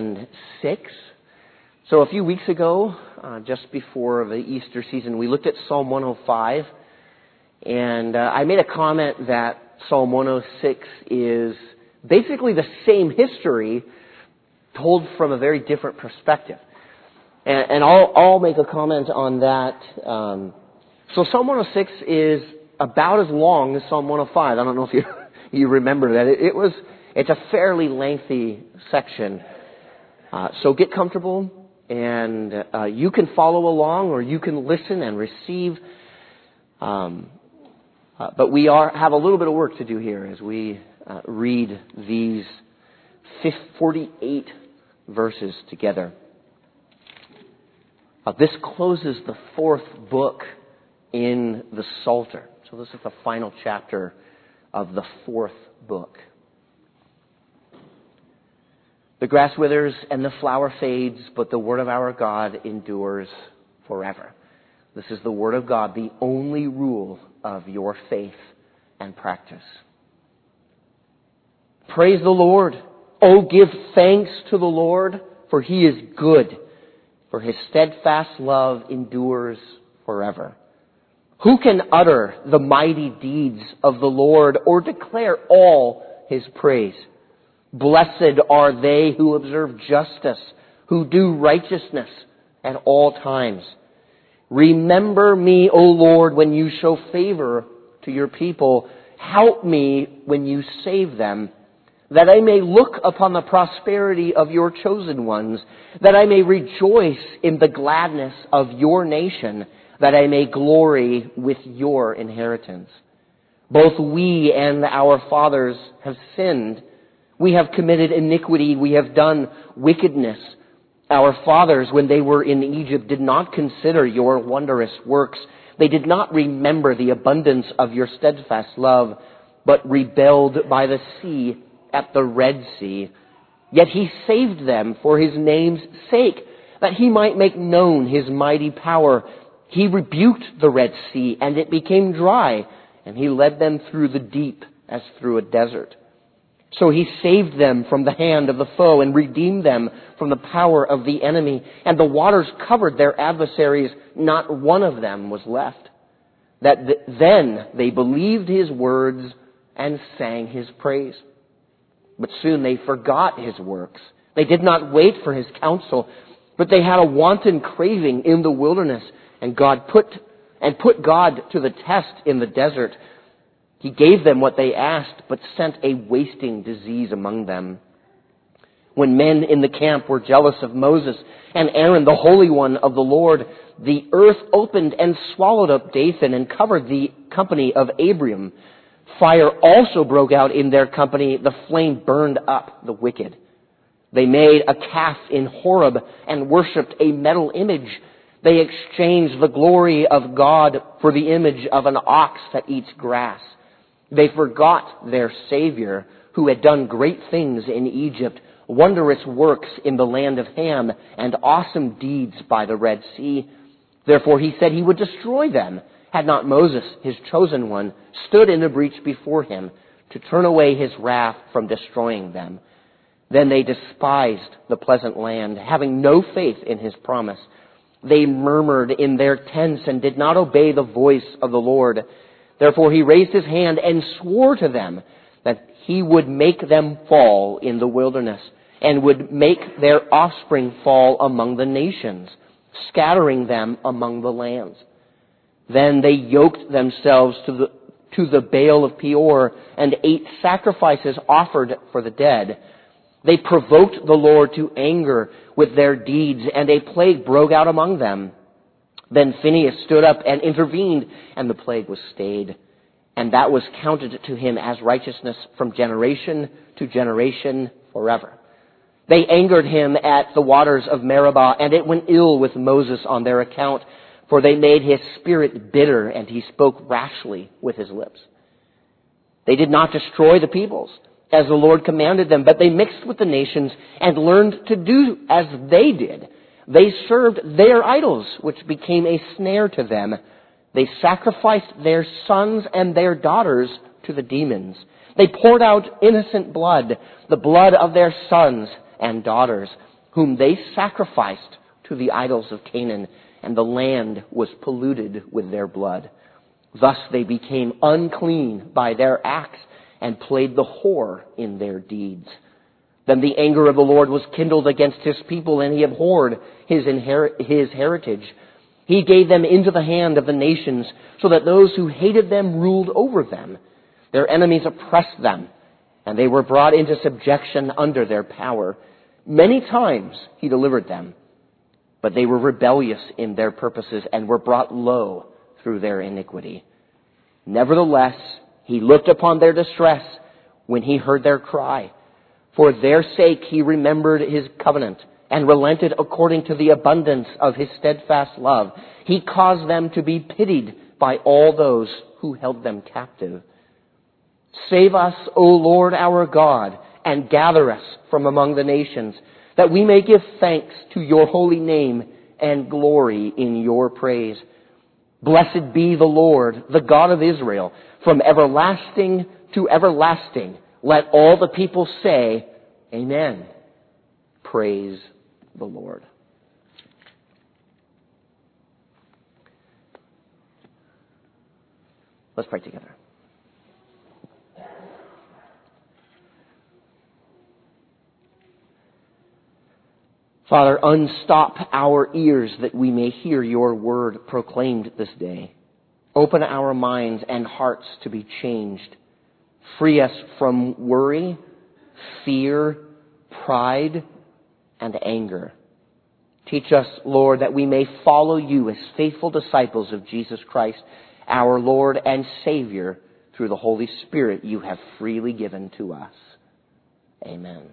106. So a few weeks ago, just before the Easter season, we looked at Psalm 105, and I made a comment that Psalm 106 is basically the same history told from a very different perspective. And I'll make a comment on that. So Psalm 106 is about as long as Psalm 105. I don't know if you remember that. It's a fairly lengthy section. So get comfortable, and you can follow along or you can listen and receive. But we have a little bit of work to do here as we read these 48 verses together. This closes the fourth book in the Psalter. So this is the final chapter of the fourth book. The grass withers and the flower fades, but the word of our God endures forever. This is the word of God, the only rule of your faith and practice. Praise the Lord. Oh, give thanks to the Lord, for He is good, for His steadfast love endures forever. Who can utter the mighty deeds of the Lord or declare all His praise? Blessed are they who observe justice, who do righteousness at all times. Remember me, O Lord, when you show favor to your people. Help me when you save them, that I may look upon the prosperity of your chosen ones, that I may rejoice in the gladness of your nation, that I may glory with your inheritance. Both we and our fathers have sinned. We have committed iniquity. We have done wickedness. Our fathers, when they were in Egypt, did not consider your wondrous works. They did not remember the abundance of your steadfast love, but rebelled by the sea at the Red Sea. Yet He saved them for His name's sake, that He might make known His mighty power. He rebuked the Red Sea, and it became dry, and He led them through the deep as through a desert. So He saved them from the hand of the foe and redeemed them from the power of the enemy. And the waters covered their adversaries. Not one of them was left. Then they believed His words and sang His praise. But soon they forgot His works. They did not wait for His counsel, but they had a wanton craving in the wilderness, and put God to the test in the desert. He gave them what they asked, but sent a wasting disease among them. When men in the camp were jealous of Moses and Aaron, the Holy One of the Lord, the earth opened and swallowed up Dathan and covered the company of Abiram. Fire also broke out in their company. The flame burned up the wicked. They made a calf in Horeb and worshipped a metal image. They exchanged the glory of God for the image of an ox that eats grass. They forgot their Savior, who had done great things in Egypt, wondrous works in the land of Ham, and awesome deeds by the Red Sea. Therefore He said He would destroy them, had not Moses, His chosen one, stood in the breach before Him to turn away His wrath from destroying them. Then they despised the pleasant land, having no faith in His promise. They murmured in their tents and did not obey the voice of the Lord. Therefore He raised His hand and swore to them that He would make them fall in the wilderness and would make their offspring fall among the nations, scattering them among the lands. Then they yoked themselves to the Baal of Peor and ate sacrifices offered for the dead. They provoked the Lord to anger with their deeds, and a plague broke out among them. Then Phinehas stood up and intervened, and the plague was stayed. And that was counted to him as righteousness from generation to generation forever. They angered him at the waters of Meribah, and it went ill with Moses on their account, for they made his spirit bitter, and he spoke rashly with his lips. They did not destroy the peoples, as the Lord commanded them, but they mixed with the nations and learned to do as they did. They served their idols, which became a snare to them. They sacrificed their sons and their daughters to the demons. They poured out innocent blood, the blood of their sons and daughters, whom they sacrificed to the idols of Canaan, and the land was polluted with their blood. Thus they became unclean by their acts and played the whore in their deeds. Then the anger of the Lord was kindled against his people, and he abhorred his heritage. He gave them into the hand of the nations, so that those who hated them ruled over them. Their enemies oppressed them, and they were brought into subjection under their power. Many times he delivered them, but they were rebellious in their purposes and were brought low through their iniquity. Nevertheless, he looked upon their distress when he heard their cry. For their sake he remembered his covenant and relented according to the abundance of his steadfast love. He caused them to be pitied by all those who held them captive. Save us, O Lord our God, and gather us from among the nations, that we may give thanks to your holy name and glory in your praise. Blessed be the Lord, the God of Israel, from everlasting to everlasting. Let all the people say, Amen. Praise the Lord. Let's pray together. Father, unstop our ears that we may hear your word proclaimed this day. Open our minds and hearts to be changed. Free us from worry, fear, pride, and anger. Teach us, Lord, that we may follow you as faithful disciples of Jesus Christ, our Lord and Savior, through the Holy Spirit you have freely given to us. Amen.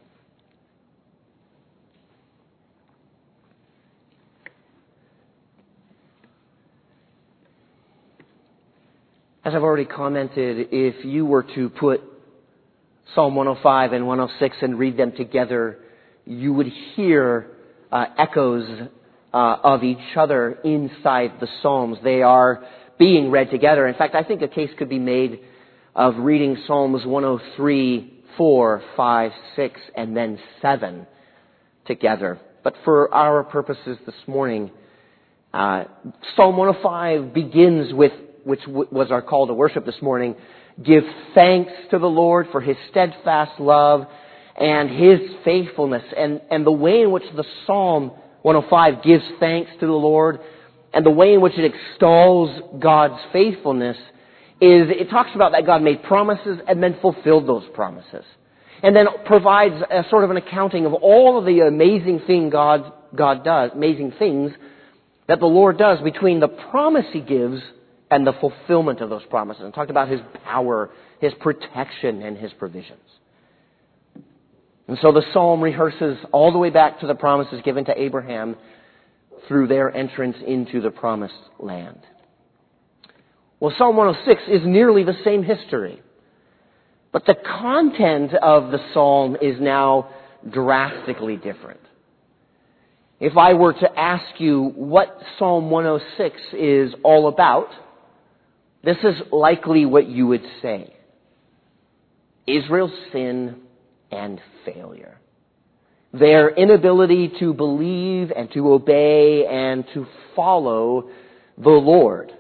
As I've already commented, if you were to put Psalm 105 and 106 and read them together, you would hear echoes of each other inside the Psalms. They are being read together. In fact, I think a case could be made of reading Psalms 103, 4, 5, 6, and then 7 together. But for our purposes this morning, Psalm 105 begins with, which was our call to worship this morning, give thanks to the Lord for his steadfast love and his faithfulness. And the way in which the Psalm 105 gives thanks to the Lord and the way in which it extols God's faithfulness is it talks about that God made promises and then fulfilled those promises. And then provides a sort of an accounting of all of the amazing things God does, amazing things that the Lord does between the promise he gives and the fulfillment of those promises. And talked about his power, his protection, and his provisions. And so the psalm rehearses all the way back to the promises given to Abraham through their entrance into the promised land. Well, Psalm 106 is nearly the same history. But the content of the psalm is now drastically different. If I were to ask you what Psalm 106 is all about, this is likely what you would say. Israel's sin and failure. Their inability to believe and to obey and to follow the Lord.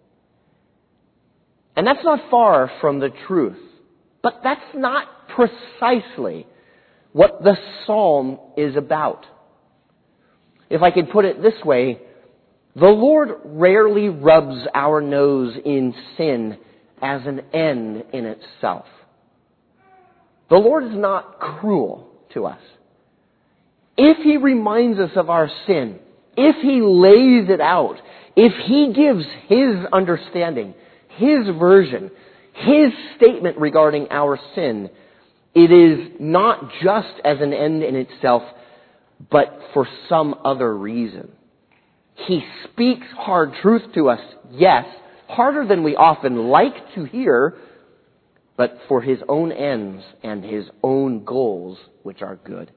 And that's not far from the truth. But that's not precisely what the psalm is about. If I could put it this way, the Lord rarely rubs our nose in sin as an end in itself. The Lord is not cruel to us. If he reminds us of our sin, if he lays it out, if he gives his understanding, his version, his statement regarding our sin, it is not just as an end in itself, but for some other reason. He speaks hard truth to us, yes, harder than we often like to hear, but for his own ends and his own goals, which are good.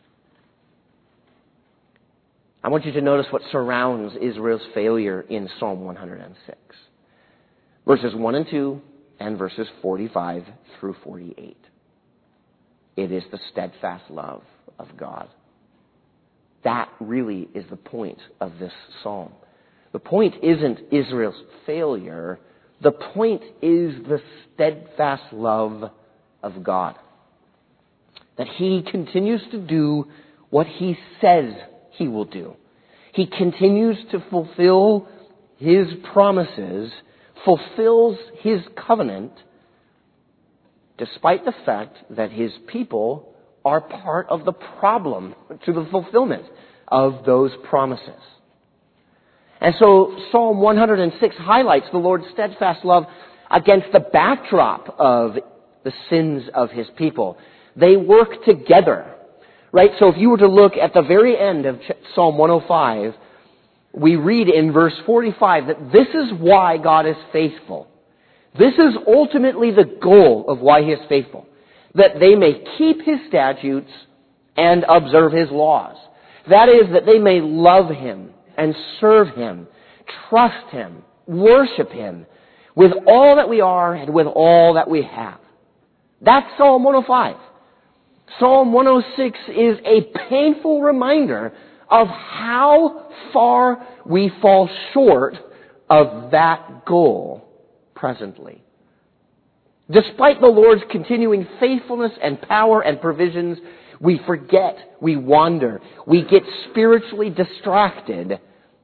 I want you to notice what surrounds Israel's failure in Psalm 106. Verses 1 and 2 and verses 45 through 48. It is the steadfast love of God. that really is the point of this psalm. The point isn't Israel's failure. The point is the steadfast love of God. That He continues to do what He says He will do. He continues to fulfill His promises, fulfills His covenant, despite the fact that His people are part of the problem to the fulfillment of those promises. And so Psalm 106 highlights the Lord's steadfast love against the backdrop of the sins of His people. They work together, right? So if you were to look at the very end of Psalm 105, we read in verse 45 that this is why God is faithful. This is ultimately the goal of why He is faithful. That they may keep His statutes and observe His laws. That is, that they may love Him and serve Him, trust Him, worship Him with all that we are and with all that we have. That's Psalm 105. Psalm 106 is a painful reminder of how far we fall short of that goal presently. Despite the Lord's continuing faithfulness and power and provisions, we forget, we wander, we get spiritually distracted,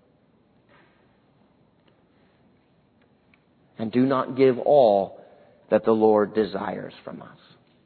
and do not give all that the Lord desires from us.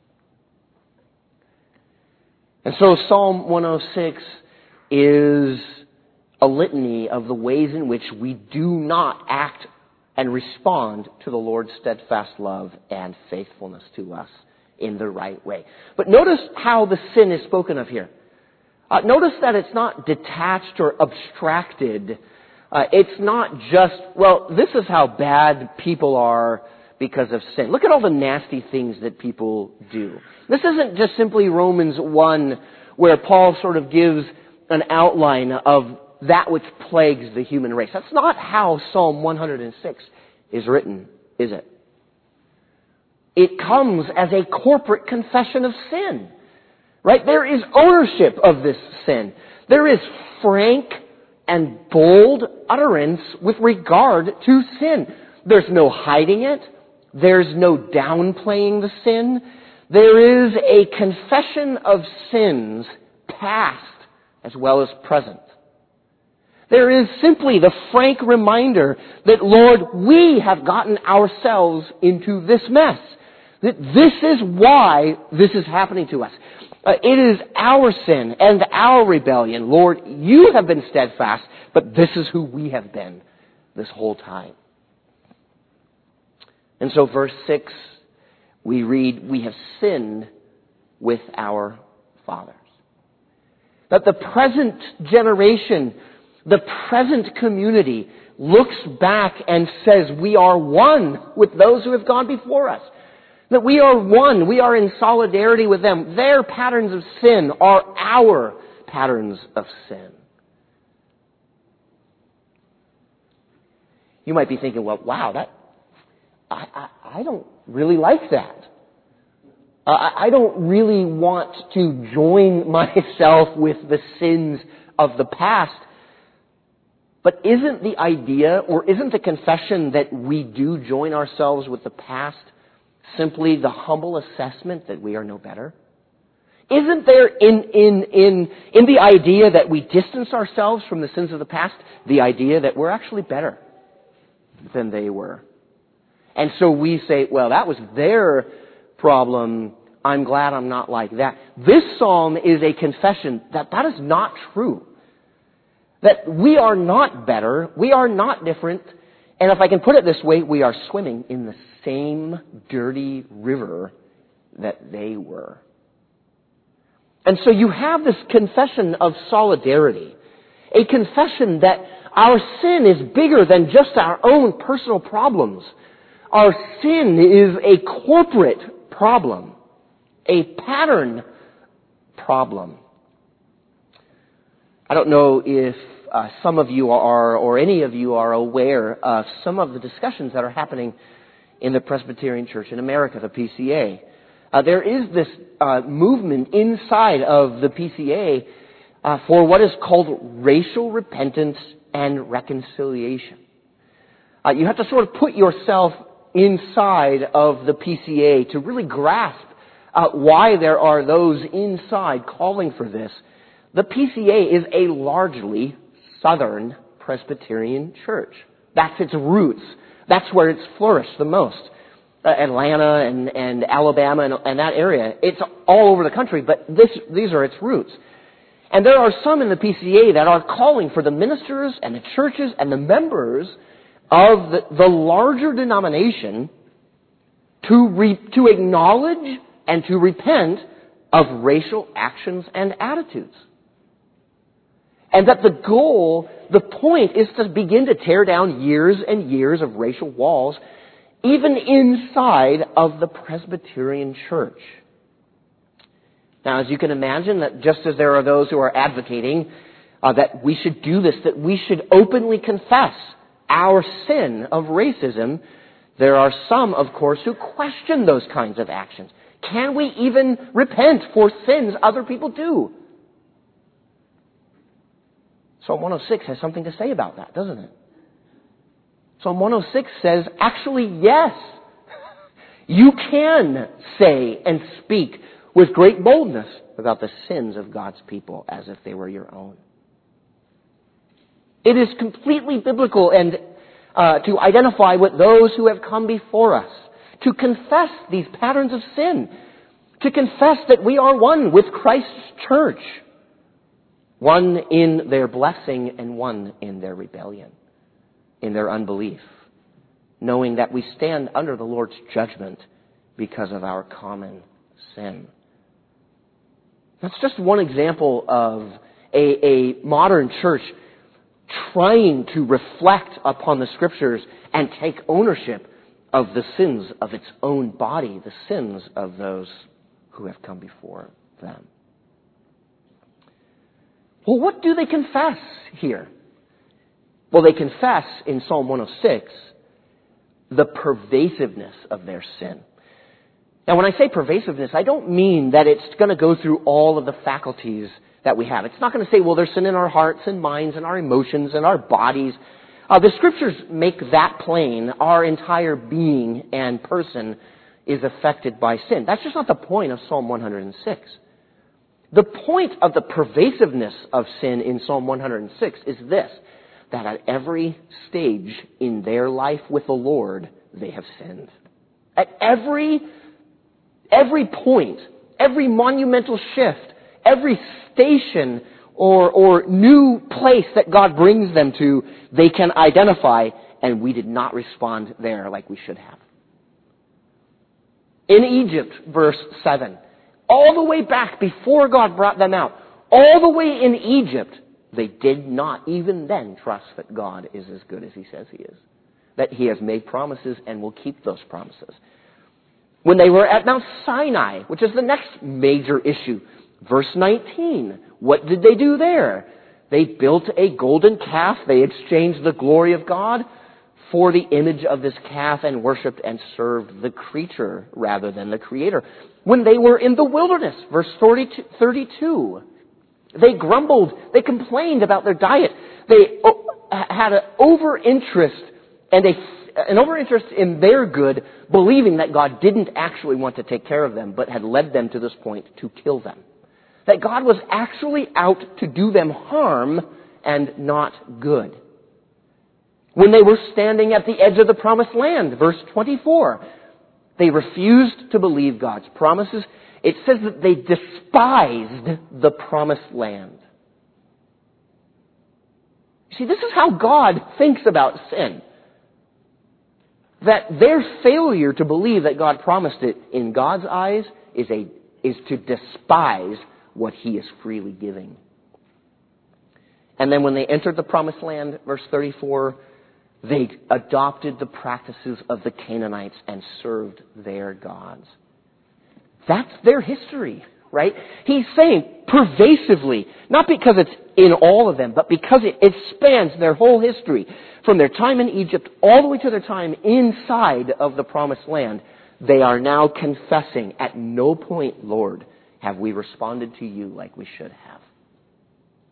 And so Psalm 106 is a litany of the ways in which we do not act and respond to the Lord's steadfast love and faithfulness to us in the right way. But notice how the sin is spoken of here. Notice that it's not detached or abstracted. It's not just, well, this is how bad people are because of sin. Look at all the nasty things that people do. This isn't just simply Romans 1 where Paul sort of gives an outline of that which plagues the human race. That's not how Psalm 106 is written, is it? It comes as a corporate confession of sin. Right? There is ownership of this sin. There is frank and bold utterance with regard to sin. There's no hiding it. There's no downplaying the sin. There is a confession of sins, past as well as present. There is simply the frank reminder that, Lord, we have gotten ourselves into this mess. That this is why this is happening to us. It is our sin and our rebellion. Lord, you have been steadfast, but this is who we have been this whole time. And so verse 6, we read, we have sinned with our fathers. That the present generation, the present community looks back and says we are one with those who have gone before us. That we are one. We are in solidarity with them. Their patterns of sin are our patterns of sin. You might be thinking, well, wow, I don't really like that. I don't really want to join myself with the sins of the past. But isn't the idea, or isn't the confession that we do join ourselves with the past simply the humble assessment that we are no better? Isn't there in the idea that we distance ourselves from the sins of the past, the idea that we're actually better than they were? And so we say, well, that was their problem. I'm glad I'm not like that. This psalm is a confession that that is not true. That we are not better. We are not different. And if I can put it this way, we are swimming in the same dirty river that they were. And so you have this confession of solidarity. A confession that our sin is bigger than just our own personal problems. Our sin is a corporate problem. A pattern problem. I don't know if some of you are, or any of you are aware of some of the discussions that are happening in the Presbyterian Church in America, the PCA. There is this movement inside of the PCA for what is called racial repentance and reconciliation. You have to sort of put yourself inside of the PCA to really grasp why there are those inside calling for this. The PCA is a largely Southern Presbyterian church. That's its roots. That's where it's flourished the most. Atlanta and Alabama and that area. It's all over the country, but these are its roots. And there are some in the PCA that are calling for the ministers and the churches and the members of the larger denomination to acknowledge and to repent of racial actions and attitudes. And that the point is to begin to tear down years and years of racial walls, even inside of the Presbyterian church. Now, as you can imagine, that just as there are those who are advocating that we should do this, that we should openly confess our sin of racism, there are some, of course, who question those kinds of actions. Can we even repent for sins other people do? Psalm 106 has something to say about that, doesn't it? Psalm 106 says, actually, yes, you can say and speak with great boldness about the sins of God's people as if they were your own. It is completely biblical and to identify with those who have come before us, to confess these patterns of sin, to confess that we are one with Christ's church, one in their blessing and one in their rebellion, in their unbelief, knowing that we stand under the Lord's judgment because of our common sin. That's just one example of a modern church trying to reflect upon the Scriptures and take ownership of the sins of its own body, the sins of those who have come before them. Well, what do they confess here? Well, they confess in Psalm 106 the pervasiveness of their sin. Now, when I say pervasiveness, I don't mean that it's going to go through all of the faculties that we have. It's not going to say, well, there's sin in our hearts and minds and our emotions and our bodies. The Scriptures make that plain. Our entire being and person is affected by sin. That's just not the point of Psalm 106. The point of the pervasiveness of sin in Psalm 106 is this, that at every stage in their life with the Lord, they have sinned. At every point, every monumental shift, every station or new place that God brings them to, they can identify, and we did not respond there like we should have. In Egypt, verse 7, all the way back before God brought them out, all the way in Egypt, they did not even then trust that God is as good as He says He is. That He has made promises and will keep those promises. When they were at Mount Sinai, which is the next major issue, verse 19, what did they do there? They built a golden calf. They exchanged the glory of God for the image of this calf and worshipped and served the creature rather than the Creator. When they were in the wilderness, verse 32, they grumbled, they complained about their diet. They had an over-interest in their good, believing that God didn't actually want to take care of them, but had led them to this point to kill them. That God was actually out to do them harm and not good. When they were standing at the edge of the promised land, verse 24, they refused to believe God's promises. It says that they despised the promised land. See, this is how God thinks about sin. That their failure to believe that God promised it in God's eyes is to despise what He is freely giving. And then when they entered the promised land, verse 34, they adopted the practices of the Canaanites and served their gods. That's their history, right? He's saying pervasively, not because it's in all of them, but because it spans their whole history, from their time in Egypt all the way to their time inside of the promised land. They are now confessing, at no point, Lord, have we responded to you like we should have.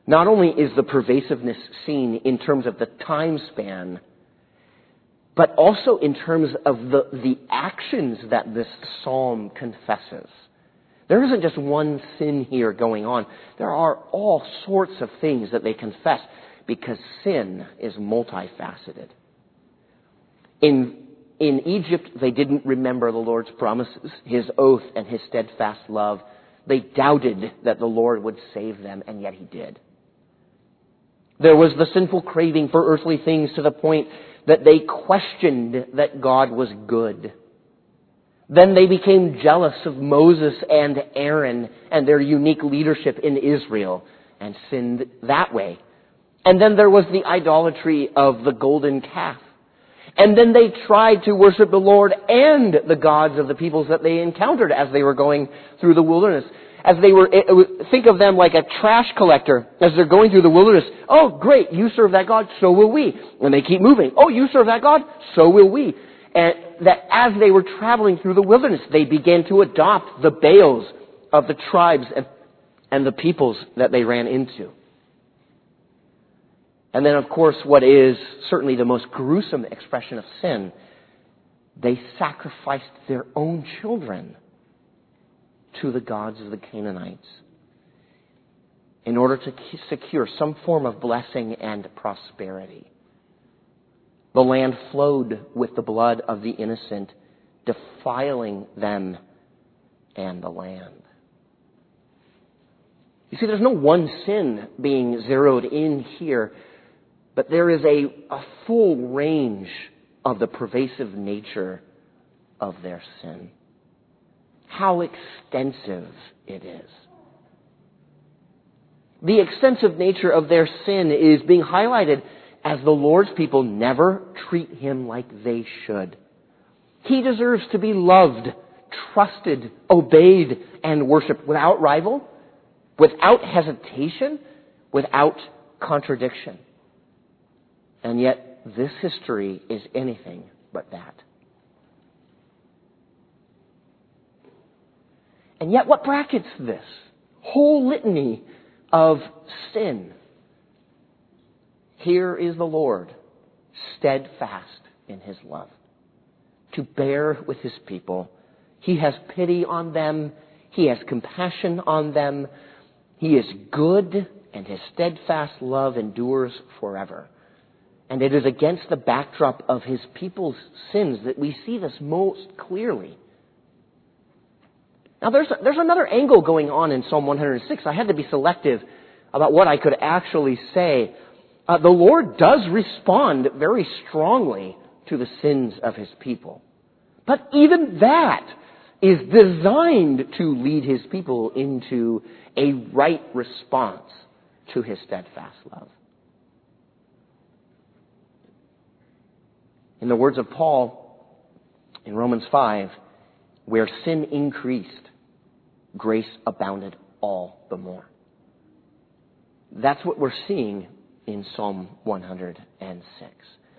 Not only is the pervasiveness seen in terms of the time span, but also in terms of the actions that this psalm confesses. There isn't just one sin here going on. There are all sorts of things that they confess because sin is multifaceted. In Egypt, they didn't remember the Lord's promises, His oath, and His steadfast love. They doubted that the Lord would save them, and yet He did. There was the sinful craving for earthly things to the point that they questioned that God was good. Then they became jealous of Moses and Aaron and their unique leadership in Israel and sinned that way. And then there was the idolatry of the golden calf. And then they tried to worship the Lord and the gods of the peoples that they encountered as they were going through the wilderness. As they were, think of them like a trash collector as they're going through the wilderness. Oh, great, you serve that God, so will we. And they keep moving. Oh, you serve that God, so will we. And that as they were traveling through the wilderness, they began to adopt the Baals of the tribes and the peoples that they ran into. And then, of course, what is certainly the most gruesome expression of sin, they sacrificed their own children to the gods of the Canaanites in order to secure some form of blessing and prosperity. The land flowed with the blood of the innocent, defiling them and the land. You see, there's no one sin being zeroed in here, but there is a full range of the pervasive nature of their sin. How extensive it is. The extensive nature of their sin is being highlighted as the Lord's people never treat Him like they should. He deserves to be loved, trusted, obeyed, and worshipped without rival, without hesitation, without contradiction. And yet, this history is anything but that. And yet, what brackets this whole litany of sin? Here is the Lord, steadfast in His love, to bear with His people. He has pity on them. He has compassion on them. He is good, and His steadfast love endures forever. And it is against the backdrop of His people's sins that we see this most clearly. Now, there's another angle going on in Psalm 106. I had to be selective about what I could actually say. The Lord does respond very strongly to the sins of His people. But even that is designed to lead His people into a right response to His steadfast love. In the words of Paul in Romans 5, where sin increased, grace abounded all the more. That's what we're seeing in Psalm 106.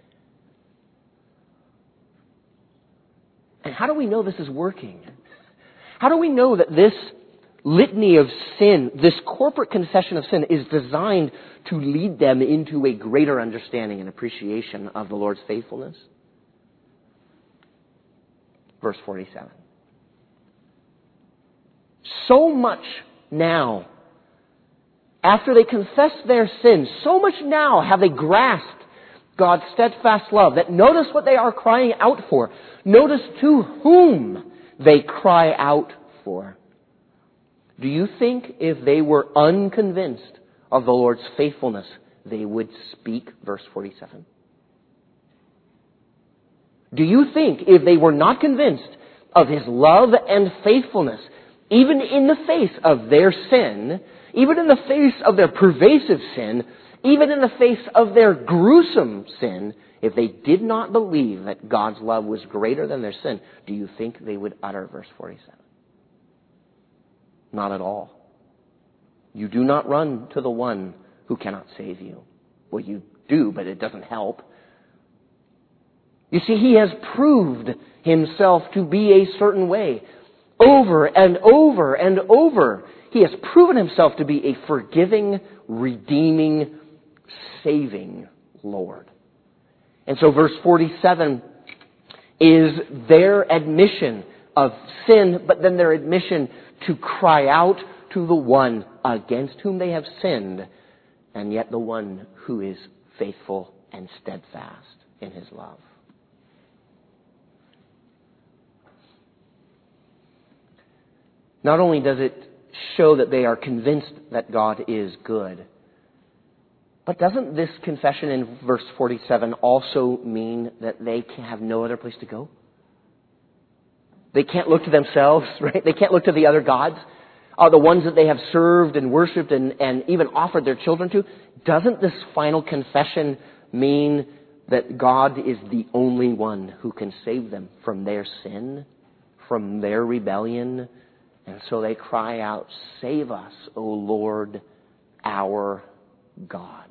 And how do we know this is working? How do we know that this litany of sin, this corporate confession of sin, is designed to lead them into a greater understanding and appreciation of the Lord's faithfulness? Verse 47. So much now, after they confess their sins, so much now have they grasped God's steadfast love that notice what they are crying out for. Notice to whom they cry out for. Do you think if they were unconvinced of the Lord's faithfulness, they would speak? Verse 47. Do you think if they were not convinced of His love and faithfulness, even in the face of their sin, even in the face of their pervasive sin, even in the face of their gruesome sin, if they did not believe that God's love was greater than their sin, do you think they would utter verse 47? Not at all. You do not run to the one who cannot save you. Well, you do, but it doesn't help. You see, He has proved Himself to be a certain way. Over and over and over, He has proven himself to be a forgiving, redeeming, saving Lord. And so verse 47 is their admission of sin, but then their admission to cry out to the one against whom they have sinned, and yet the one who is faithful and steadfast in his love. Not only does it show that they are convinced that God is good, but doesn't this confession in verse 47 also mean that they can have no other place to go? They can't look to themselves, right? They can't look to the other gods, the ones that they have served and worshipped and even offered their children to. Doesn't this final confession mean that God is the only one who can save them from their sin, from their rebellion? And so they cry out, "Save us, O Lord, our God."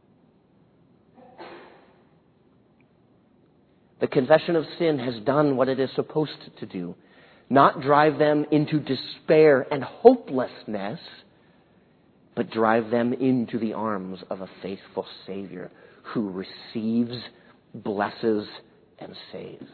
The confession of sin has done what it is supposed to do. Not drive them into despair and hopelessness, but drive them into the arms of a faithful Savior who receives, blesses, and saves.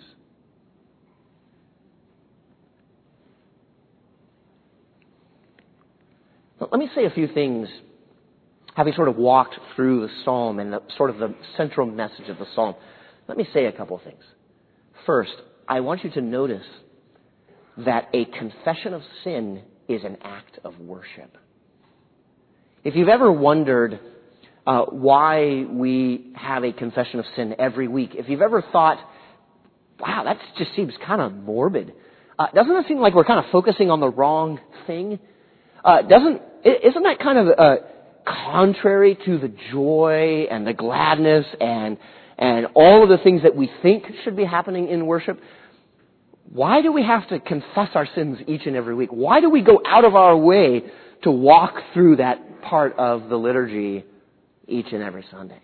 Now, let me say a few things, having sort of walked through the psalm and the central message of the psalm. Let me say a couple of things. First, I want you to notice that a confession of sin is an act of worship. If you've ever wondered why we have a confession of sin every week, if you've ever thought, wow, that just seems kind of morbid, doesn't it seem like we're kind of focusing on the wrong thing? Isn't that kind of contrary to the joy and the gladness and all of the things that we think should be happening in worship? Why do we have to confess our sins each and every week? Why do we go out of our way to walk through that part of the liturgy each and every Sunday?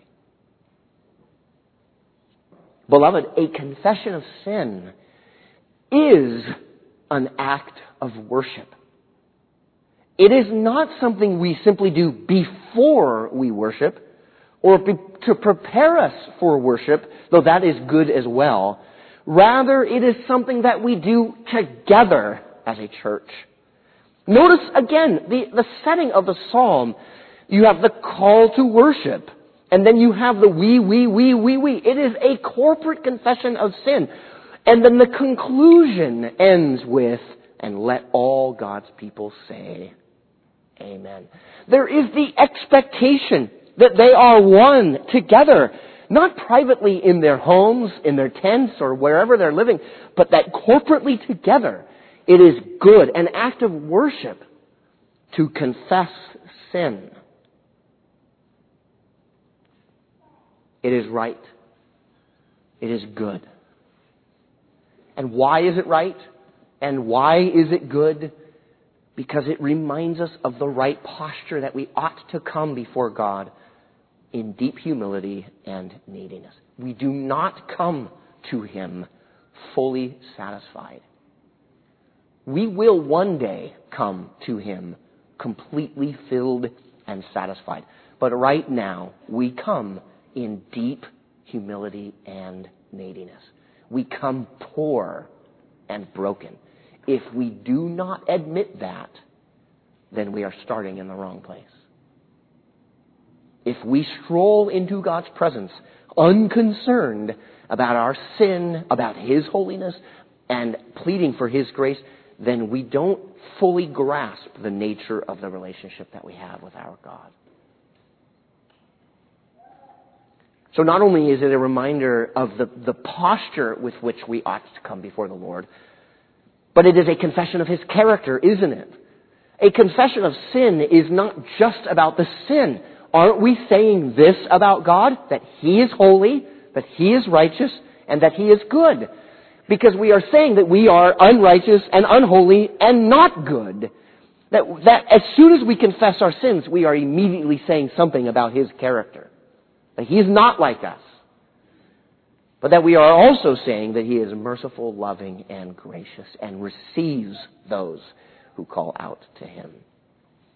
Beloved, a confession of sin is an act of worship. It is not something we simply do before we worship or to prepare us for worship, though that is good as well. Rather, it is something that we do together as a church. Notice again the setting of the psalm. You have the call to worship, and then you have the we. It is a corporate confession of sin. And then the conclusion ends with, "And let all God's people say, Amen." There is the expectation that they are one together. Not privately in their homes, in their tents, or wherever they're living, but that corporately together, it is good, an act of worship, to confess sin. It is right. It is good. And why is it right? And why is it good? Because it reminds us of the right posture that we ought to come before God in deep humility and neediness. We do not come to Him fully satisfied. We will one day come to Him completely filled and satisfied. But right now, we come in deep humility and neediness. We come poor and broken. If we do not admit that, then we are starting in the wrong place. If we stroll into God's presence unconcerned about our sin, about His holiness, and pleading for His grace, then we don't fully grasp the nature of the relationship that we have with our God. So not only is it a reminder of the posture with which we ought to come before the Lord, but it is a confession of His character, isn't it? A confession of sin is not just about the sin. Aren't we saying this about God? That He is holy, that He is righteous, and that He is good. Because we are saying that we are unrighteous and unholy and not good. That as soon as we confess our sins, we are immediately saying something about His character. That He is not like us. But that we are also saying that He is merciful, loving, and gracious, and receives those who call out to Him.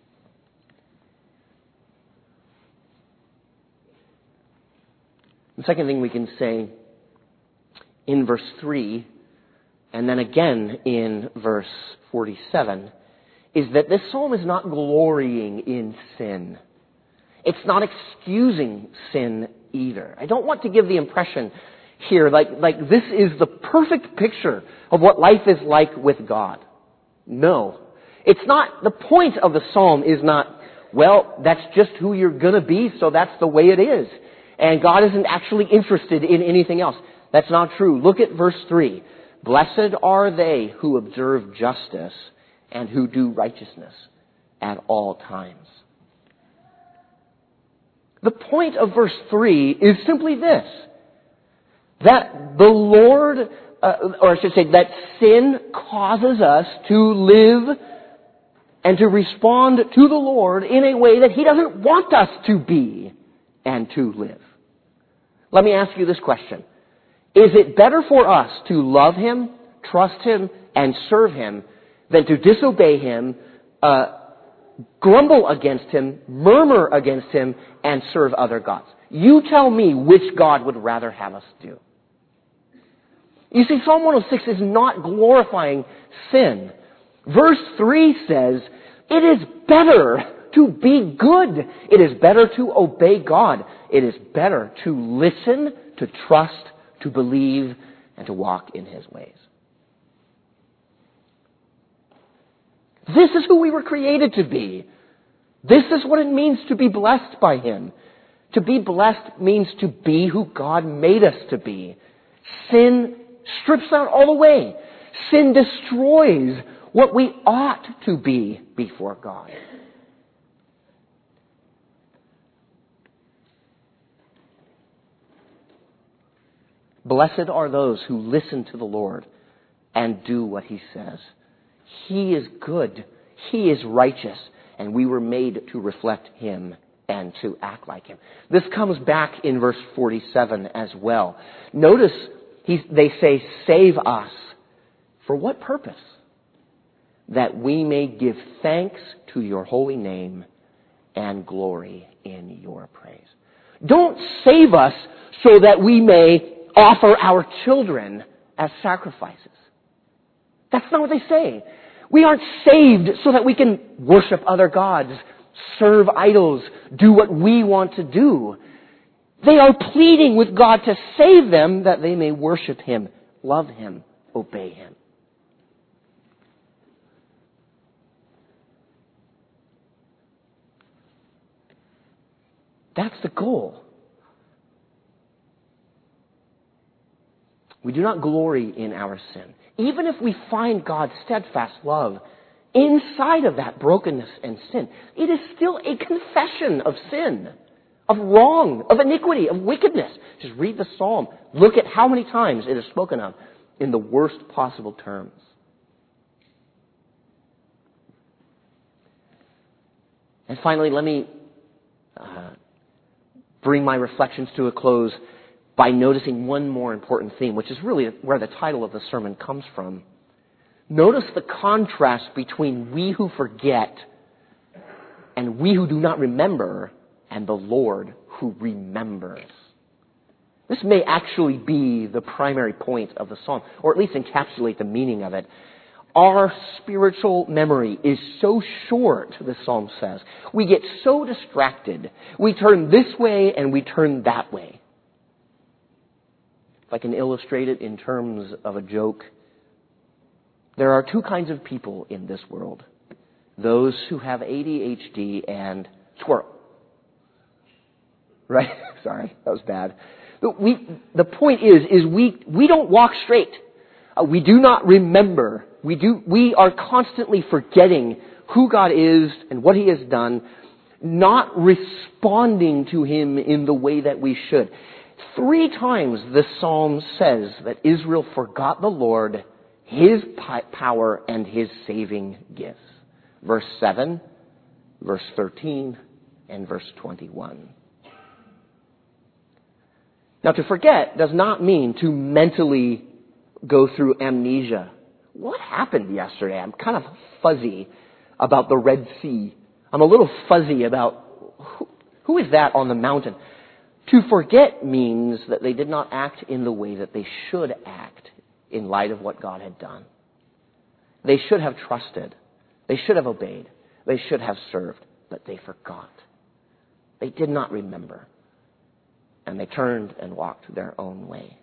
The second thing we can say in verse 3, and then again in verse 47, is that this psalm is not glorying in sin. It's not excusing sin either. I don't want to give the impression here like this is the perfect picture of what life is like with God. No. It's not, the point of the psalm is not, well, that's just who you're gonna be, so that's the way it is. And God isn't actually interested in anything else. That's not true. Look at verse 3. Blessed are they who observe justice and who do righteousness at all times. The point of verse 3 is simply this, that the Lord, or I should say that sin causes us to live and to respond to the Lord in a way that He doesn't want us to be and to live. Let me ask you this question. Is it better for us to love Him, trust Him, and serve Him than to disobey Him, grumble against Him, murmur against Him, and serve other gods? You tell me which God would rather have us do. You see, Psalm 106 is not glorifying sin. Verse 3 says, it is better to be good. It is better to obey God. It is better to listen, to trust, to believe, and to walk in His ways. This is who we were created to be. This is what it means to be blessed by Him. To be blessed means to be who God made us to be. Sin strips that all away. Sin destroys what we ought to be before God. Blessed are those who listen to the Lord and do what He says. He is good. He is righteous. And we were made to reflect Him and to act like Him. This comes back in verse 47 as well. Notice they say, save us. For what purpose? That we may give thanks to your holy name and glory in your praise. Don't save us so that we may offer our children as sacrifices. That's not what they say. We aren't saved so that we can worship other gods, serve idols, do what we want to do. They are pleading with God to save them that they may worship Him, love Him, obey Him. That's the goal. We do not glory in our sin. Even if we find God's steadfast love inside of that brokenness and sin, it is still a confession of sin, of wrong, of iniquity, of wickedness. Just read the psalm. Look at how many times it is spoken of in the worst possible terms. And finally, let me bring my reflections to a close by noticing one more important theme, which is really where the title of the sermon comes from. Notice the contrast between we who forget and we who do not remember and the Lord who remembers. This may actually be the primary point of the psalm, or at least encapsulate the meaning of it. Our spiritual memory is so short, the psalm says. We get so distracted. We turn this way and we turn that way. If I can illustrate it in terms of a joke, there are two kinds of people in this world. Those who have ADHD and squirrel. Right? Sorry, that was bad. But the point is we don't walk straight. We do not remember. We are constantly forgetting who God is and what He has done, not responding to Him in the way that we should. 3 times this psalm says that Israel forgot the Lord, His power, and His saving gifts. Verse 7, verse 13, and verse 21. Now, to forget does not mean to mentally go through amnesia. What happened yesterday? I'm kind of fuzzy about the Red Sea. I'm a little fuzzy about who is that on the mountain. To forget means that they did not act in the way that they should act in light of what God had done. They should have trusted. They should have obeyed. They should have served, but they forgot. They did not remember. And they turned and walked their own way.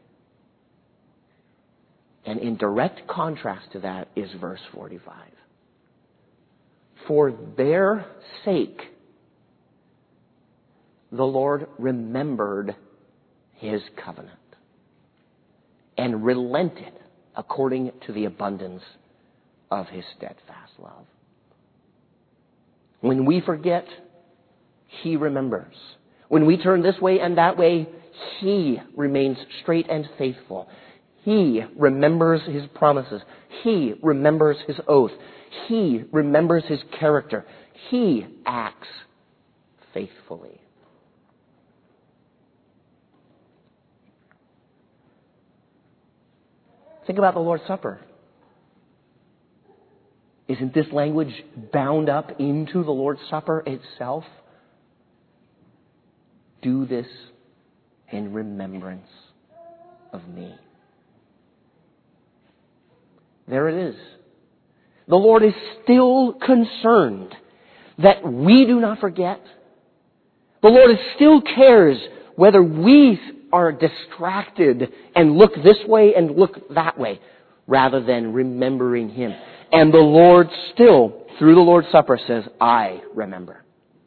And in direct contrast to that is verse 45. For their sake, the Lord remembered his covenant and relented according to the abundance of his steadfast love. When we forget, he remembers. When we turn this way and that way, he remains straight and faithful. He remembers his promises. He remembers his oath. He remembers his character. He acts faithfully. Think about the Lord's Supper. Isn't this language bound up into the Lord's Supper itself? Do this in remembrance of me. There it is. The Lord is still concerned that we do not forget. The Lord still cares whether we are distracted and look this way and look that way, rather than remembering him. And the Lord still, through the Lord's Supper, says, I remember.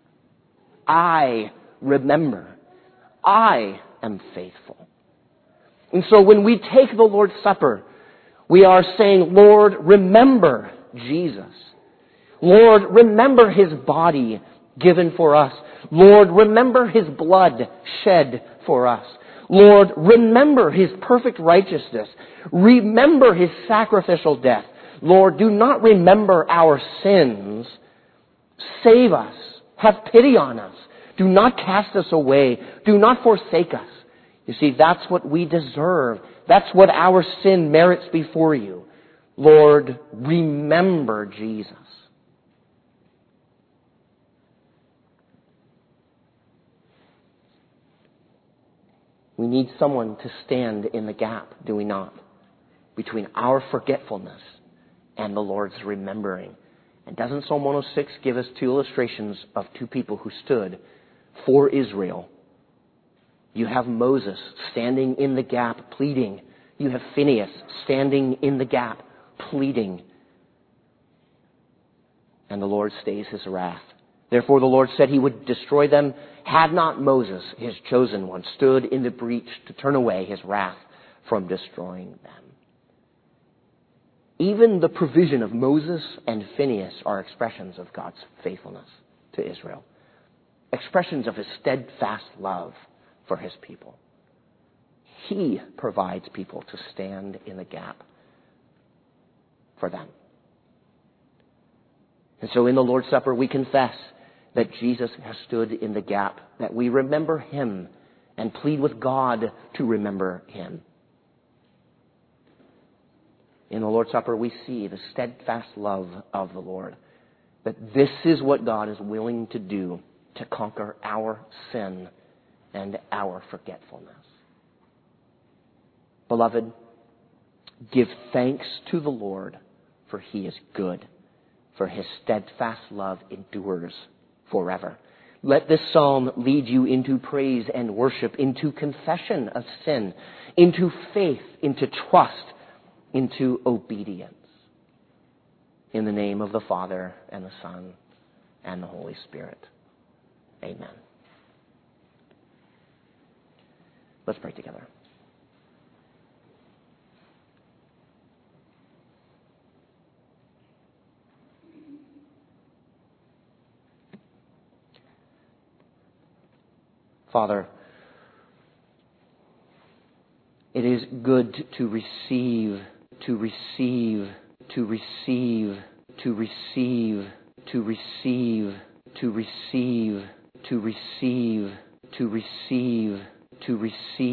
I remember. I am faithful. And so when we take the Lord's Supper, we are saying, Lord, remember Jesus. Lord, remember his body given for us. Lord, remember his blood shed for us. Lord, remember his perfect righteousness. Remember his sacrificial death. Lord, do not remember our sins. Save us. Have pity on us. Do not cast us away. Do not forsake us. You see, that's what we deserve. That's what our sin merits before you. Lord, remember Jesus. We need someone to stand in the gap, do we not? Between our forgetfulness and the Lord's remembering. And doesn't Psalm 106 give us two illustrations of two people who stood for Israel? You have Moses standing in the gap, pleading. You have Phinehas standing in the gap, pleading. And the Lord stays his wrath. Therefore the Lord said he would destroy them, had not Moses, his chosen one, stood in the breach to turn away his wrath from destroying them. Even the provision of Moses and Phinehas are expressions of God's faithfulness to Israel. Expressions of his steadfast love for his people. He provides people to stand in the gap for them. And so in the Lord's Supper we confess that Jesus has stood in the gap, that we remember him and plead with God to remember him. In the Lord's Supper we see the steadfast love of the Lord, that this is what God is willing to do to conquer our sin and our forgetfulness. Beloved, give thanks to the Lord, for he is good, for his steadfast love endures forever. Let this psalm lead you into praise and worship, into confession of sin, into faith, into trust, into obedience. In the name of the Father, and the Son, and the Holy Spirit. Amen. Let's pray together. Father, it is good to receive, to receive, to receive, to receive, to receive, to receive, to receive, to receive, to receive.